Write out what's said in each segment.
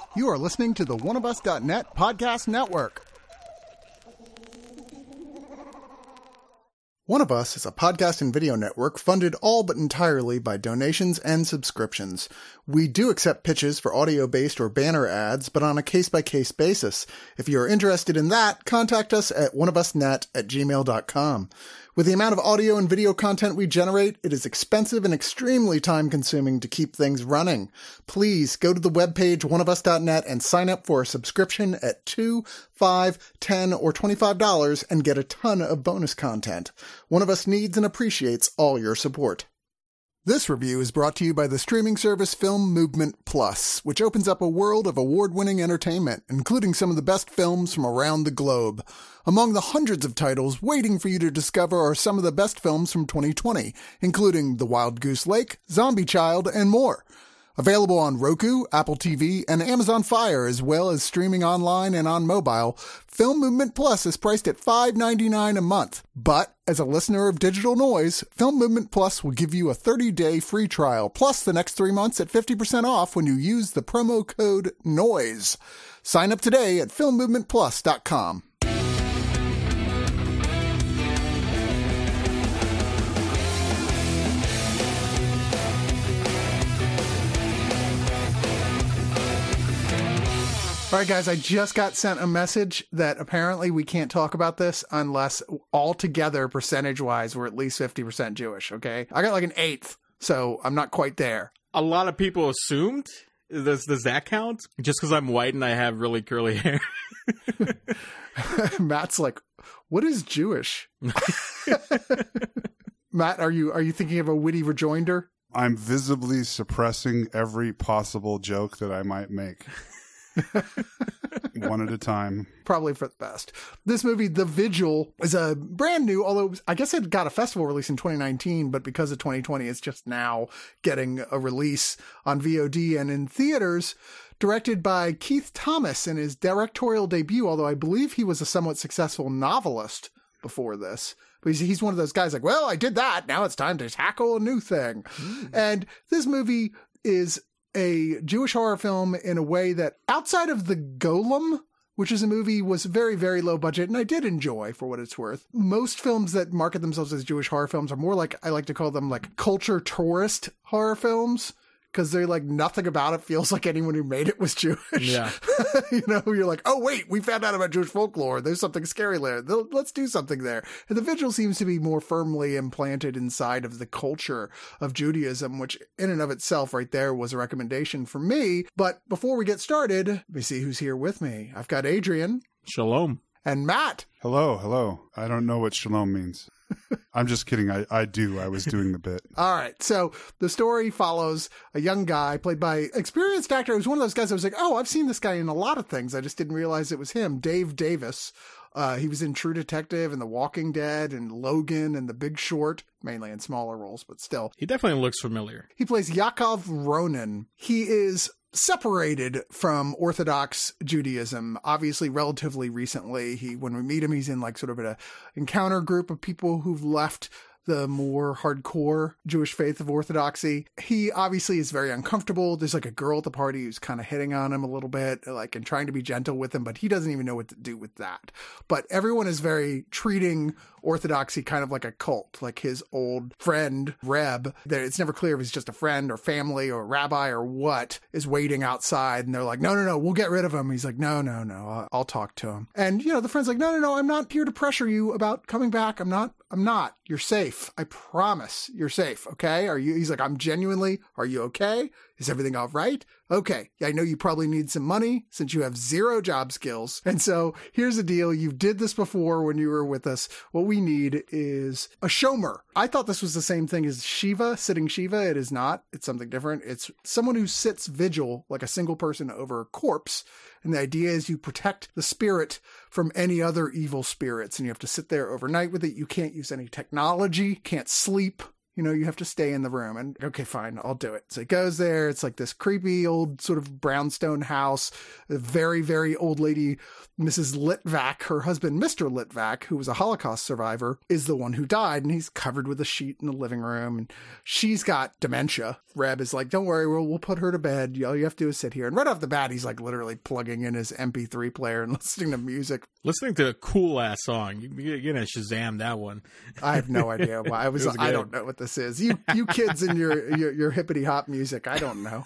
You are listening to the oneofus.net podcast network. One of Us is a podcast and video network funded all but entirely by donations and subscriptions. We do accept pitches for audio-based or banner ads, but on a case-by-case basis. If you are interested in that, contact us at oneofusnet@gmail.com. With the amount of audio and video content we generate, it is expensive and extremely time-consuming to keep things running. Please go to the webpage oneofus.net and sign up for a subscription at $2, $5, $10, or $25 and get a ton of bonus content. One of Us needs and appreciates all your support. This review is brought to you by the streaming service Film Movement Plus, which opens up a world of award-winning entertainment, including some of the best films from around the globe. Among the hundreds of titles waiting for you to discover are some of the best films from 2020, including The Wild Goose Lake, Zombie Child, and more. Available on Roku, Apple TV, and Amazon Fire, as well as streaming online and on mobile, Film Movement Plus is priced at $5.99 a month. But, as a listener of Digital Noise, Film Movement Plus will give you a 30-day free trial, plus the next 3 months at 50% off when you use the promo code NOISE. Sign up today at filmmovementplus.com. All right, guys, I just got sent a message that apparently we can't talk about this unless altogether, percentage-wise, we're at least 50% Jewish, okay? I got like an eighth, so I'm not quite there. A lot of people assumed? Does that count? Just because I'm white and I have really curly hair? Matt's like, what is Jewish? Matt, are you thinking of a witty rejoinder? I'm visibly suppressing every possible joke that I might make. One at a time. Probably for the best. This movie, The Vigil, is a brand new, although I guess it got a festival release in 2019, but because of 2020, it's just now getting a release on VOD and in theaters. Directed by Keith Thomas in his directorial debut, although I believe he was a somewhat successful novelist before this. But he's one of those guys like, well, I did that. Now it's time to tackle a new thing. And this movie is a Jewish horror film in a way that outside of The Golem, which is a movie was very, very low budget, and I did enjoy for what it's worth. Most films that market themselves as Jewish horror films are more like, I like to call them like culture tourist horror films, because they're like nothing about it feels like anyone who made it was Jewish. Yeah. You know, you're like, oh, wait, we found out about Jewish folklore. There's something scary there. Let's do something there. And The Vigil seems to be more firmly implanted inside of the culture of Judaism, which in and of itself right there was a recommendation for me. But before we get started, let me see who's here with me. I've got Adrian. Shalom. And Matt. Hello. I don't know what shalom means. I'm just kidding. I do. I was doing the bit. All right. So the story follows a young guy played by experienced actor. It was one of those guys I was like, oh, I've seen this guy in a lot of things. I just didn't realize it was him. Dave Davis. He was in True Detective and The Walking Dead and Logan and The Big Short, mainly in smaller roles, but still. He definitely looks familiar. He plays Yaakov Ronan. He is separated from Orthodox Judaism, obviously relatively recently. When we meet him, he's in like sort of an encounter group of people who've left the more hardcore Jewish faith of Orthodoxy. He obviously is very uncomfortable. There's like a girl at the party who's kind of hitting on him a little bit, like, and trying to be gentle with him, but he doesn't even know what to do with that. But everyone is very treating Orthodoxy kind of like a cult, like his old friend, Reb, that it's never clear if he's just a friend or family or rabbi or what, is waiting outside. And they're like, no, we'll get rid of him. He's like, no, I'll talk to him. And, you know, the friend's like, no, I'm not here to pressure you about coming back. I'm not. You're safe. I promise you're safe. Okay. He's like, are you okay? Is everything all right? Okay. Yeah, I know you probably need some money since you have zero job skills. And so here's the deal. You did this before when you were with us. What we need is a shomer. I thought this was the same thing as Shiva, sitting Shiva. It is not. It's something different. It's someone who sits vigil like a single person over a corpse. And the idea is you protect the spirit from any other evil spirits. And you have to sit there overnight with it. You can't use any technology, can't sleep. You have to stay in the room. And okay, fine, I'll do it. So he goes there. It's like this creepy old sort of brownstone house. A very, very old lady, Mrs. Litvak, her husband, Mr. Litvak, who was a Holocaust survivor, is the one who died. And he's covered with a sheet in the living room. And she's got dementia. Reb is like, don't worry, we'll put her to bed. All you have to do is sit here. And right off the bat, he's like literally plugging in his MP3 player and listening to music. Listening to a cool ass song. You're gonna Shazam that one. I have no idea why. I don't know what this is. You kids and your hippity hop music. I don't know.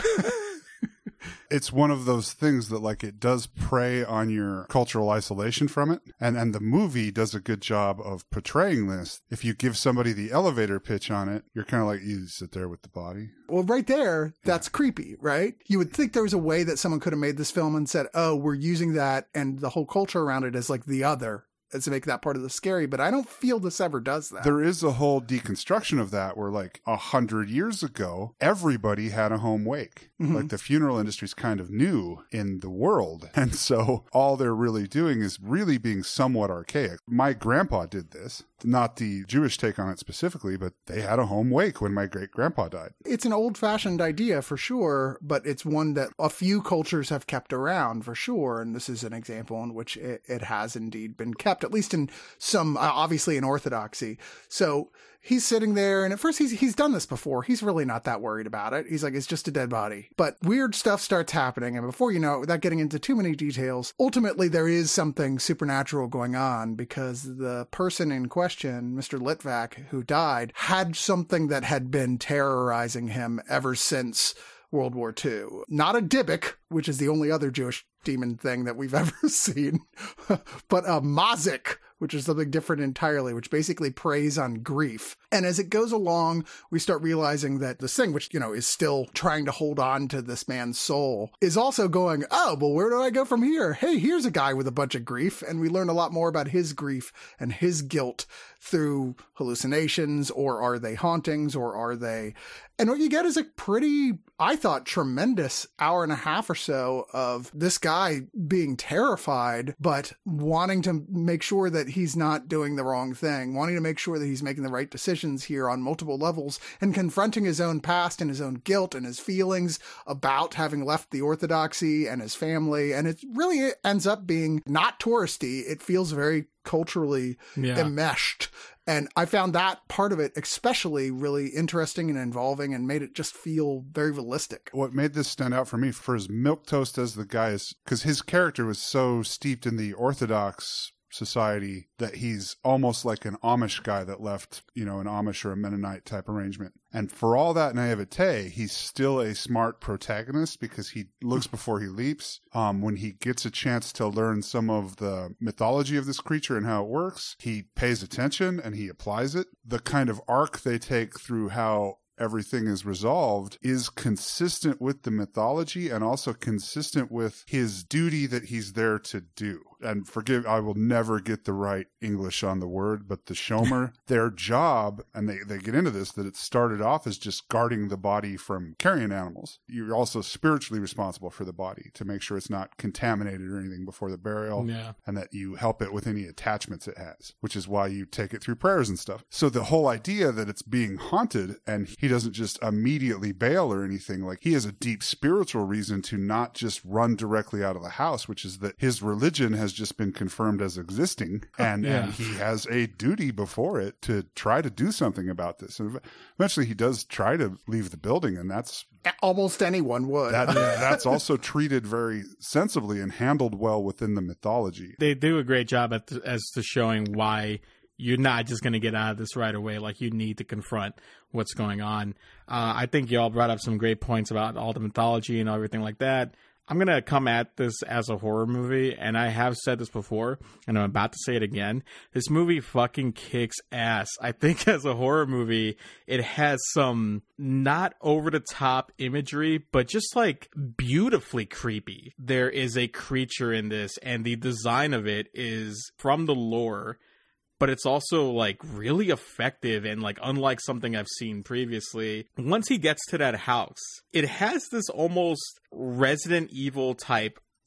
It's one of those things that like it does prey on your cultural isolation from it. And the movie does a good job of portraying this. If you give somebody the elevator pitch on it, you're kind of like, you sit there with the body. Well, right there, that's creepy, right? You would think there was a way that someone could have made this film and said, oh, we're using that and the whole culture around it as like the other, as to make that part of the scary, but I don't feel this ever does that. There is a whole deconstruction of that where like 100 years ago, everybody had a home wake. Mm-hmm. Like the funeral industry's kind of new in the world. And so all they're really doing is really being somewhat archaic. My grandpa did this, not the Jewish take on it specifically, but they had a home wake when my great grandpa died. It's an old fashioned idea for sure, but it's one that a few cultures have kept around for sure. And this is an example in which it has indeed been kept, at least in some, obviously in Orthodoxy. So he's sitting there, and at first he's done this before. He's really not that worried about it. He's like, it's just a dead body. But weird stuff starts happening, and before you know it, without getting into too many details, ultimately there is something supernatural going on because the person in question, Mr. Litvak, who died, had something that had been terrorizing him ever since World War II. Not a Dybbuk, which is the only other Jewish demon thing that we've ever seen, but a Mazik, which is something different entirely, which basically preys on grief. And as it goes along, we start realizing that this thing, which, is still trying to hold on to this man's soul, is also going, oh, well, where do I go from here? Hey, here's a guy with a bunch of grief. And we learn a lot more about his grief and his guilt through hallucinations, or are they hauntings, or are they... And what you get is a pretty, I thought, tremendous hour and a half or so of this guy being terrified, but wanting to make sure that he's not doing the wrong thing, wanting to make sure that he's making the right decisions here on multiple levels, and confronting his own past and his own guilt and his feelings about having left the Orthodoxy and his family. And it really ends up being not touristy. It feels very culturally enmeshed. And I found that part of it especially really interesting and involving, and made it just feel very realistic. What made this stand out for me for as milquetoast as the guy is, because his character was so steeped in the Orthodox society that he's almost like an Amish guy that left, an Amish or a Mennonite type arrangement. And for all that naivete, he's still a smart protagonist because he looks before he leaps. When he gets a chance to learn some of the mythology of this creature and how it works, he pays attention and he applies it. The kind of arc they take through how everything is resolved is consistent with the mythology and also consistent with his duty that he's there to do. And forgive, I will never get the right English on the word, but the Shomer, their job, and they get into this, that it started off as just guarding the body from carrion animals. You're also spiritually responsible for the body to make sure it's not contaminated or anything before the burial, and that you help it with any attachments it has, which is why you take it through prayers and stuff. So the whole idea that it's being haunted and he doesn't just immediately bail or anything, like he has a deep spiritual reason to not just run directly out of the house, which is that his religion has just been confirmed as existing, and he has a duty before it to try to do something about this. And eventually he does try to leave the building, and that's... Almost anyone would. That's also treated very sensibly and handled well within the mythology. They do a great job as to showing why you're not just going to get out of this right away. Like, you need to confront what's going on. I think y'all brought up some great points about all the mythology and everything like that. I'm going to come at this as a horror movie, and I have said this before, and I'm about to say it again. This movie fucking kicks ass. I think as a horror movie, it has some not over-the-top imagery, but just like beautifully creepy. There is a creature in this, and the design of it is from the lore, but it's also like really effective and like unlike something I've seen previously. Once he gets to that house, it has this almost Resident Evil type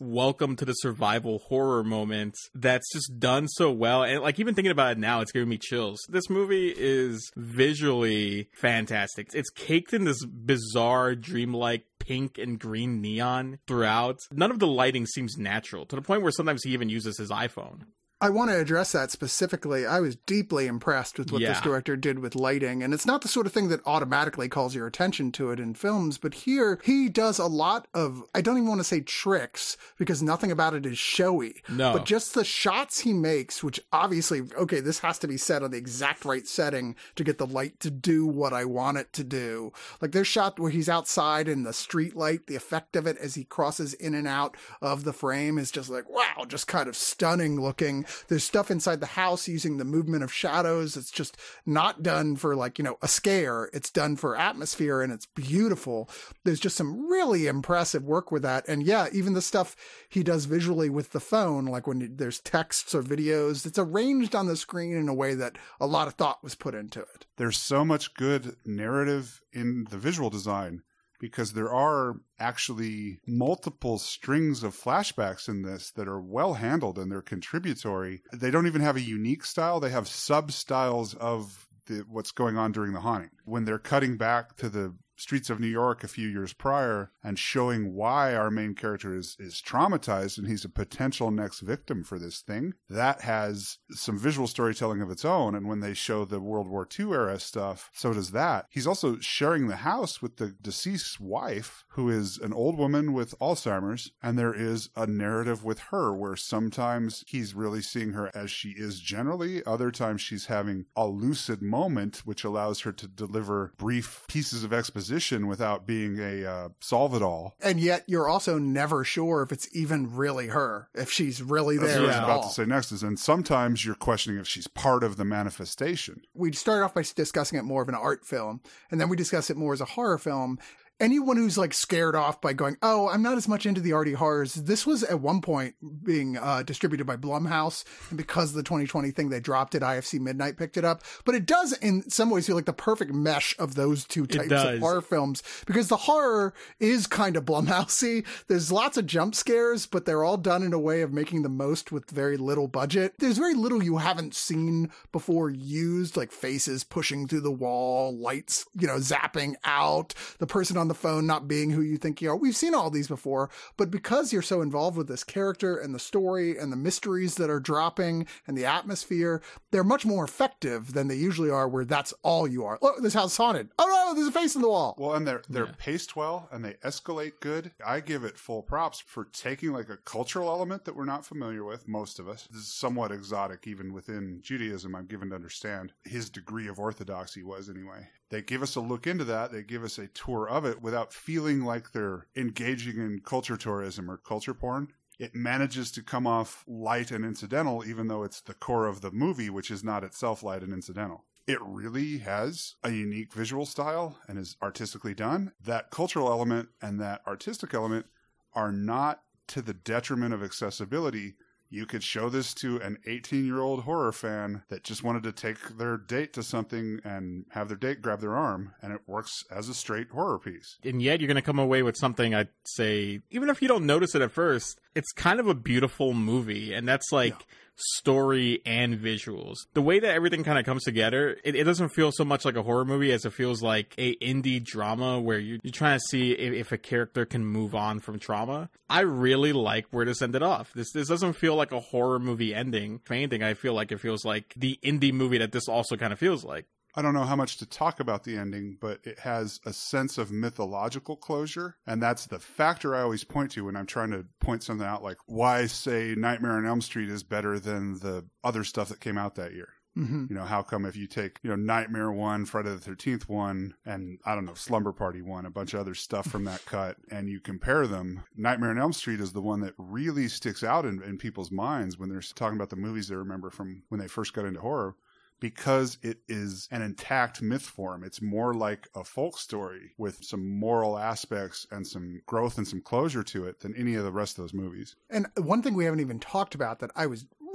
welcome to the survival horror moment that's just done so well. And like, even thinking about it now, it's giving me chills. This movie is visually fantastic. It's caked in this bizarre, dreamlike pink and green neon throughout. None of the lighting seems natural, to the point where sometimes he even uses his iPhone. I want to address that specifically. I was deeply impressed with what this director did with lighting, and it's not the sort of thing that automatically calls your attention to it in films, but here he does a lot of, I don't even want to say tricks, because nothing about it is showy. No. But just the shots he makes, which obviously, okay, this has to be set on the exact right setting to get the light to do what I want it to do. Like there's shot where he's outside in the street light, the effect of it as he crosses in and out of the frame is just like, wow, just kind of stunning looking. There's stuff inside the house using the movement of shadows. It's just not done for like, you know, a scare. It's done for atmosphere and it's beautiful. There's just some really impressive work with that. And yeah, even the stuff he does visually with the phone, like when there's texts or videos, it's arranged on the screen in a way that a lot of thought was put into it. There's so much good narrative in the visual design, because there are actually multiple strings of flashbacks in this that are well handled and they're contributory. They don't even have a unique style. They have sub-styles of what's going on during the haunting. When they're cutting back to the streets of New York a few years prior and showing why our main character is traumatized and he's a potential next victim for this thing, that has some visual storytelling of its own. And when they show the World War II era stuff, so does that. He's also sharing the house with the deceased's wife, who is an old woman with Alzheimer's, and there is a narrative with her where sometimes he's really seeing her as she is generally, other times she's having a lucid moment which allows her to deliver brief pieces of exposition without being a solve-it-all. And yet you're also never sure if it's even really her, if she's really there. That's what I was at about all. to say next is, and sometimes you're questioning if she's part of the manifestation. We started off by discussing it more of an art film, and then we discuss it more as a horror film. Anyone who's like scared off by going, oh, I'm not as much into the arty horrors. This was at one point being distributed by Blumhouse. And because of the 2020 thing, they dropped it. IFC Midnight picked it up. But it does in some ways feel like the perfect mesh of those two types of horror films, because the horror is kind of Blumhousey. There's lots of jump scares, but they're all done in a way of making the most with very little budget. There's very little you haven't seen before used, like faces pushing through the wall, lights, you know, zapping out, the person on the phone not being who you think you are. We've seen all these before, but because you're so involved with this character and the story and the mysteries that are dropping and the atmosphere, they're much more effective than they usually are, where that's all you are. Look, this house is haunted. Oh no, there's a face in the wall. Well, and they're paced well and they escalate good. I give it full props for taking like a cultural element that we're not familiar with, most of us. This is somewhat exotic even within Judaism, I'm given to understand. His degree of orthodoxy was anyway. They give us a look into that. They give us a tour of it without feeling like they're engaging in culture tourism or culture porn. It manages to come off light and incidental, even though it's the core of the movie, which is not itself light and incidental. It really has a unique visual style and is artistically done. That cultural element and that artistic element are not to the detriment of accessibility. You could show this to an 18-year-old horror fan that just wanted to take their date to something and have their date grab their arm, and it works as a straight horror piece. And yet you're going to come away with something, I'd say, even if you don't notice it at first, it's kind of a beautiful movie, and that's like... Yeah. Story and visuals. The way that everything kind of comes together, it doesn't feel so much like a horror movie as it feels like a indie drama where you're trying to see if a character can move on from trauma. I really like where this ended off. This doesn't feel like a horror movie ending. If anything, I feel like it feels like the indie movie that this also kind of feels like. I don't know how much to talk about the ending, but it has a sense of mythological closure. And that's the factor I always point to when I'm trying to point something out, like why say Nightmare on Elm Street is better than the other stuff that came out that year. Mm-hmm. You know, how come if you take, you know, Nightmare 1, Friday the 13th 1, and I don't know, Slumber Party 1, a bunch of other stuff from that cut, and you compare them, Nightmare on Elm Street is the one that really sticks out in people's minds when they're talking about the movies they remember from when they first got into horror. Because it is an intact myth form. It's more like a folk story with some moral aspects and some growth and some closure to it than any of the rest of those movies. And one thing we haven't even talked about that I was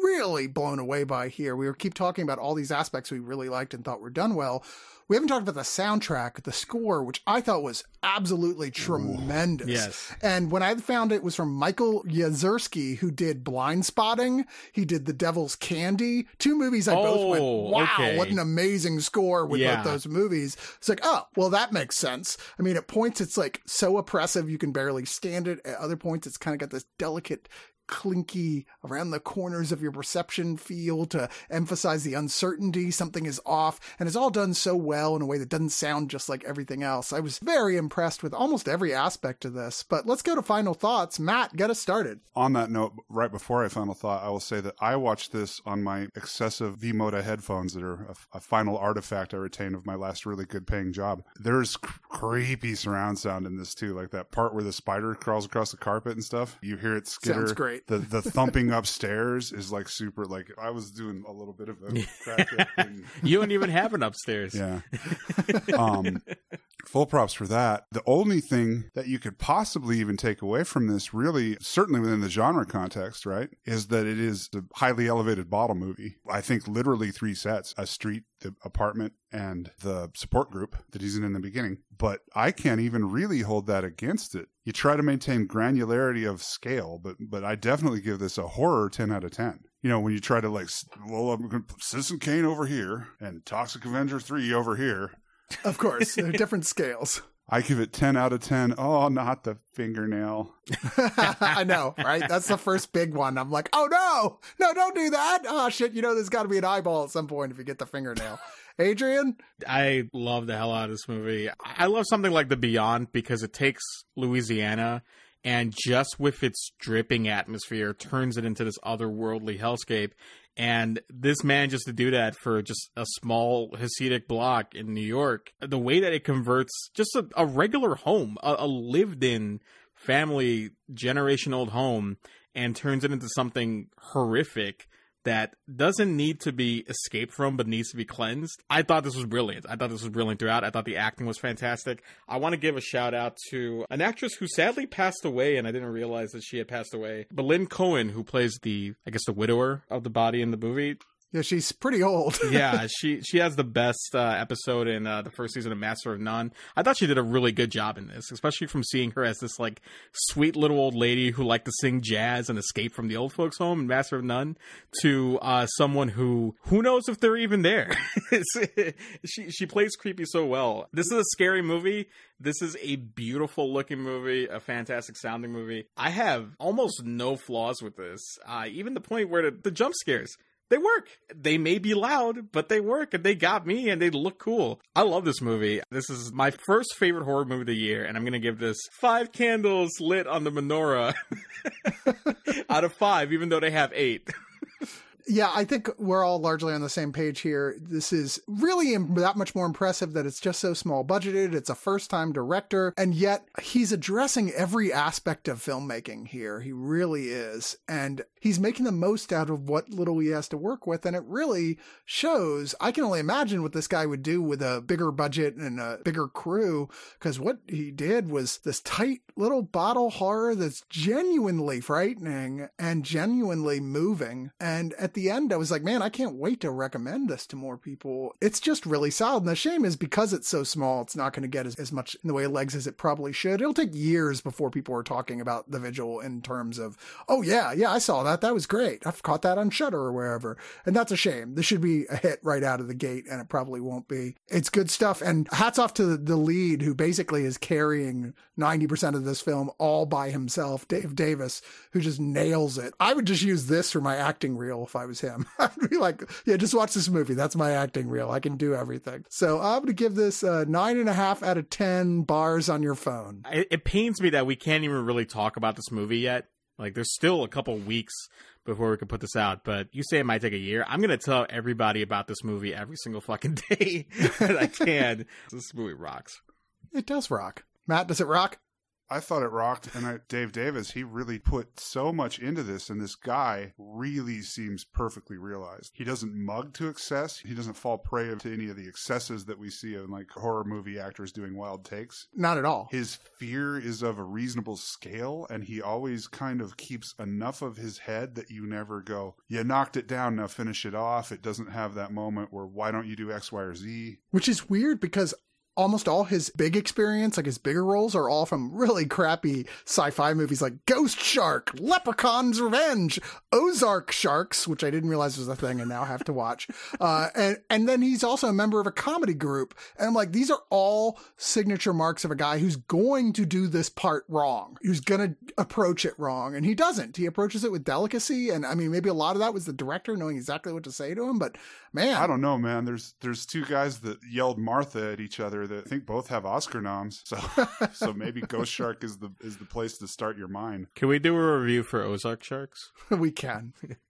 really blown away by here. We keep talking about all these aspects we really liked and thought were done well. We haven't talked about the soundtrack, the score, which I thought was absolutely tremendous. Yes. And when I found it was from Michael Yastrzewski, who did Blind Spotting. He did The Devil's Candy. 2 movies I both went, wow, okay. what an amazing score with both those movies. It's like, oh, well, that makes sense. I mean, at points, it's like so oppressive, you can barely stand it. At other points, it's kind of got this delicate clinky around the corners of your perception feel to emphasize the uncertainty. Something is off, and it's all done so well in a way that doesn't sound just like everything else. I was very impressed with almost every aspect of this, but let's go to final thoughts. Matt, get us started. On that note, right before I final thought, I will say that I watched this on my excessive V-Moda headphones that are a final artifact I retained of my last really good paying job. There's creepy surround sound in this too, like that part where the spider crawls across the carpet and stuff. You hear it skitter. Sounds great. The thumping upstairs is like super, like I was doing a little bit of a crack thing. You don't even have an upstairs. Yeah. Full props for that. The only thing that you could possibly even take away from this, really, certainly within the genre context, right, is that it is a highly elevated bottle movie. I think literally 3 sets: a street, the apartment, and the support group that he's in the beginning. But I can't even really hold that against it. You try to maintain granularity of scale, but I definitely give this a horror 10 out of 10. You know, when you try to like, well, I'm going to put Citizen Kane over here and Toxic Avenger 3 over here. Of course, they're different scales. I give it 10 out of 10. Oh, not the fingernail. I know, right? That's the first big one. I'm like, oh no, don't do that. Oh shit, there's got to be an eyeball at some point if you get the fingernail. Adrian? I love the hell out of this movie. I love something like The Beyond because it takes Louisiana and just with its dripping atmosphere turns it into this otherworldly hellscape. And this manages to do that for just a small Hasidic block in New York. The way that it converts just a regular home, a lived-in family, generation-old home, and turns it into something horrific that doesn't need to be escaped from, but needs to be cleansed. I thought this was brilliant. I thought this was brilliant throughout. I thought the acting was fantastic. I want to give a shout out to an actress who sadly passed away, and I didn't realize that she had passed away. Belynn Cohen, who plays the widower of the body in the movie. Yeah, she's pretty old. Yeah, she has the best episode in the first season of Master of None. I thought she did a really good job in this, especially from seeing her as this like sweet little old lady who liked to sing jazz and escape from the old folks' home in Master of None to someone who knows if they're even there. She plays creepy so well. This is a scary movie. This is a beautiful looking movie, a fantastic sounding movie. I have almost no flaws with this, even the point where the jump scares. They work. They may be loud, but they work, and they got me, and they look cool. I love this movie. This is my first favorite horror movie of the year, and I'm going to give this 5 candles lit on the menorah out of 5, even though they have 8. Yeah, I think we're all largely on the same page here. This is really that much more impressive that it's just so small budgeted. It's a first-time director, and yet he's addressing every aspect of filmmaking here. He really is. And he's making the most out of what little he has to work with, and it really shows. I can only imagine what this guy would do with a bigger budget and a bigger crew, because what he did was this tight little bottle horror that's genuinely frightening and genuinely moving. And at the end, I was like, man, I can't wait to recommend this to more people. It's just really solid. And the shame is because it's so small, it's not going to get as much in the way of legs as it probably should. It'll take years before people are talking about The Vigil in terms of, oh yeah, I saw that. That was great. I've caught that on Shudder or wherever. And that's a shame. This should be a hit right out of the gate, and it probably won't be. It's good stuff. And hats off to the lead, who basically is carrying 90% of this film all by himself, Dave Davis, who just nails it. I would just use this for my acting reel if I was him. I'd be like, yeah, just watch this movie. That's my acting reel. I can do everything. So I'm going to give this 9.5 out of 10 bars on your phone. It pains me that we can't even really talk about this movie yet. Like, there's still a couple weeks before we can put this out, but you say it might take a year. I'm going to tell everybody about this movie every single fucking day that I can. This movie rocks. It does rock. Matt, does it rock? I thought it rocked, and Dave Davis, he really put so much into this, and this guy really seems perfectly realized. He doesn't mug to excess. He doesn't fall prey to any of the excesses that we see in like horror movie actors doing wild takes. Not at all. His fear is of a reasonable scale, and he always kind of keeps enough of his head that you never go, you knocked it down, now finish it off. It doesn't have that moment where, why don't you do X, Y, or Z? Which is weird because almost all his big experience, like his bigger roles, are all from really crappy sci-fi movies like Ghost Shark, Leprechaun's Revenge, Ozark Sharks, which I didn't realize was a thing and now have to watch. And then he's also a member of a comedy group. And I'm like, these are all signature marks of a guy who's going to do this part wrong, who's going to approach it wrong. And he doesn't. He approaches it with delicacy. And I mean, maybe a lot of that was the director knowing exactly what to say to him. But man, I don't know, man. There's two guys that yelled Martha at each other that I think both have Oscar noms. So maybe Ghost Shark is the place to start your mind. Can we do a review for Ozark Sharks? we can.